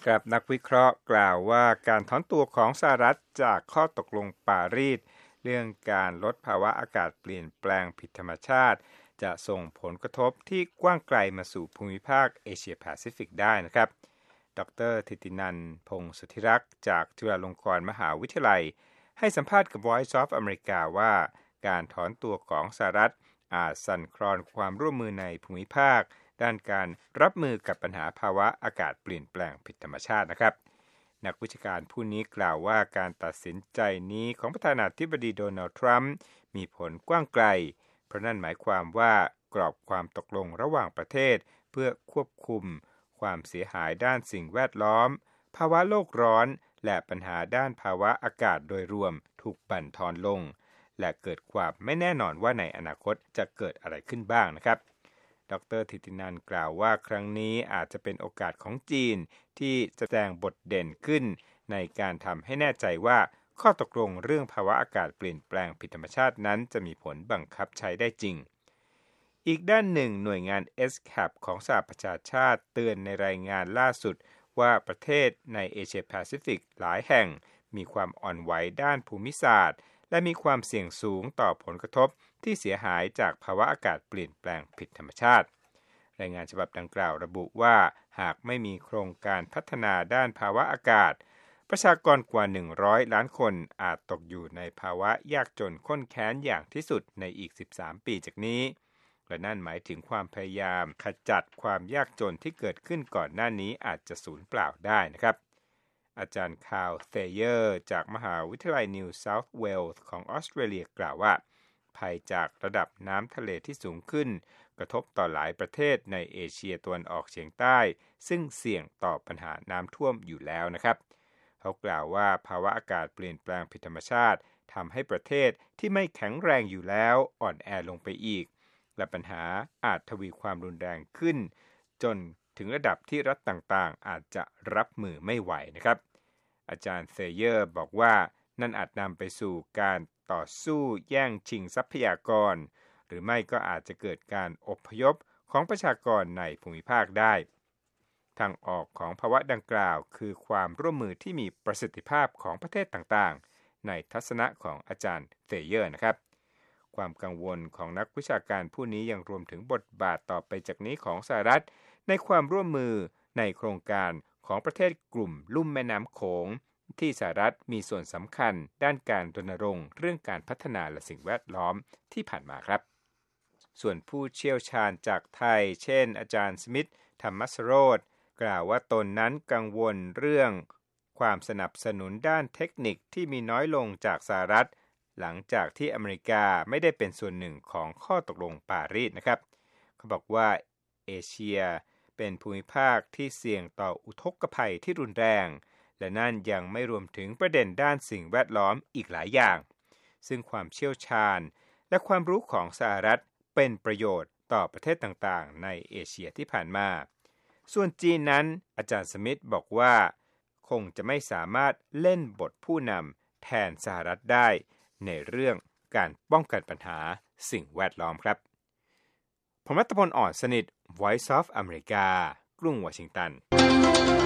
ครับนักวิเคราะห์กล่าวว่าการถอนตัวของสหรัฐจากข้อตกลงปารีสเรื่องการลดภาวะอากาศเปลี่ยนแปลงผิดธรรมชาติจะส่งผลกระทบที่กว้างไกลมาสู่ภูมิภาคเอเชียแปซิฟิกได้นะครับดร.ธิตินันท์ พงษ์สุทธิรักษ์จากจุฬาลงกรณ์มหาวิทยาลัยให้สัมภาษณ์กับ Voice of America ว่าการถอนตัวของสหรัฐอาจสั่นคลอนความร่วมมือในภูมิภาคด้านการรับมือกับปัญหาภาวะอากาศเปลี่ยนแปลงผิดธรรมชาตินะครับนักวิชาการผู้นี้กล่าวว่าการตัดสินใจนี้ของประธานาธิบดีโดนัลด์ทรัมป์มีผลกว้างไกลเพราะนั่นหมายความว่ากรอบความตกลงระหว่างประเทศเพื่อควบคุมความเสียหายด้านสิ่งแวดล้อมภาวะโลกร้อนและปัญหาด้านภาวะอากาศโดยรวมถูกบั่นทอนลงและเกิดความไม่แน่นอนว่าในอนาคตจะเกิดอะไรขึ้นบ้างนะครับดร.ธิตินันท์กล่าวว่าครั้งนี้อาจจะเป็นโอกาสของจีนที่จะแสดงบทเด่นขึ้นในการทำให้แน่ใจว่าข้อตกลงเรื่องภาวะอากาศเปลี่ยนแปลงผิดธรรมชาตินั้นจะมีผลบังคับใช้ได้จริงอีกด้านหนึ่งหน่วยงาน ESCAP ของสหประชาชาติเตือนในรายงานล่าสุดว่าประเทศในเอเชียแปซิฟิกหลายแห่งมีความอ่อนไหวด้านภูมิศาสตร์และมีความเสี่ยงสูงต่อผลกระทบที่เสียหายจากภาวะอากาศเปลี่ยนแปลงผิดธรรมชาติรายงานฉบับดังกล่าวระบุว่าหากไม่มีโครงการพัฒนาด้านภาวะอากาศประชากรกว่า100ล้านคนอาจตกอยู่ในภาวะยากจนข้นแค้นอย่างที่สุดในอีก13ปีจากนี้และนั่นหมายถึงความพยายามขจัดความยากจนที่เกิดขึ้นก่อนหน้านี้อาจจะสูญเปล่าได้นะครับอาจารย์คาร์ล เธเยอร์จากมหาวิทยาลัยนิวเซาท์เวลส์ของออสเตรเลียกล่าวว่าภัยจากระดับน้ำทะเลที่สูงขึ้นกระทบต่อหลายประเทศในเอเชียตะวันออกเฉียงใต้ซึ่งเสี่ยงต่อปัญหาน้ำท่วมอยู่แล้วนะครับเขากล่าวว่าภาวะอากาศเปลี่ยนแปลงผิดธรรมชาติทำให้ประเทศที่ไม่แข็งแรงอยู่แล้วอ่อนแอลงไปอีกและปัญหาอาจทวีความรุนแรงขึ้นจนถึงระดับที่รัฐต่างๆอาจจะรับมือไม่ไหวนะครับอาจารย์เธเยอร์บอกว่านั่นอาจนำไปสู่การต่อสู้แย่งชิงทรัพยากรหรือไม่ก็อาจจะเกิดการอพยพของประชากรในภูมิภาคได้ทางออกของภาวะดังกล่าวคือความร่วมมือที่มีประสิทธิภาพของประเทศต่างๆในทัศนะของอาจารย์เธเยอร์นะครับความกังวลของนักวิชาการผู้นี้ยังรวมถึงบทบาทต่อไปจากนี้ของสหรัฐในความร่วมมือในโครงการของประเทศกลุ่มลุ่มแม่น้ำโขงที่สหรัฐมีส่วนสำคัญด้านการรณรงค์เรื่องการพัฒนาและสิ่งแวดล้อมที่ผ่านมาครับส่วนผู้เชี่ยวชาญจากไทยเช่นอาจารย์สมิทธ ธรรมสโรจน์กล่าวว่าตนนั้นกังวลเรื่องความสนับสนุนด้านเทคนิคที่มีน้อยลงจากสหรัฐหลังจากที่อเมริกาไม่ได้เป็นส่วนหนึ่งของข้อตกลงปารีสนะครับเขาบอกว่าเอเชียเป็นภูมิภาคที่เสี่ยงต่ออุทกภัยที่รุนแรงและนั่นยังไม่รวมถึงประเด็นด้านสิ่งแวดล้อมอีกหลายอย่างซึ่งความเชี่ยวชาญและความรู้ของสหรัฐเป็นประโยชน์ต่อประเทศต่างๆในเอเชียที่ผ่านมาส่วนจีนนั้นอาจารย์สมิธบอกว่าคงจะไม่สามารถเล่นบทผู้นำแทนสหรัฐได้ในเรื่องการป้องกันปัญหาสิ่งแวดล้อมครับผมรัตพล อ่อนสนิท Voice of America กรุงวอชิงตัน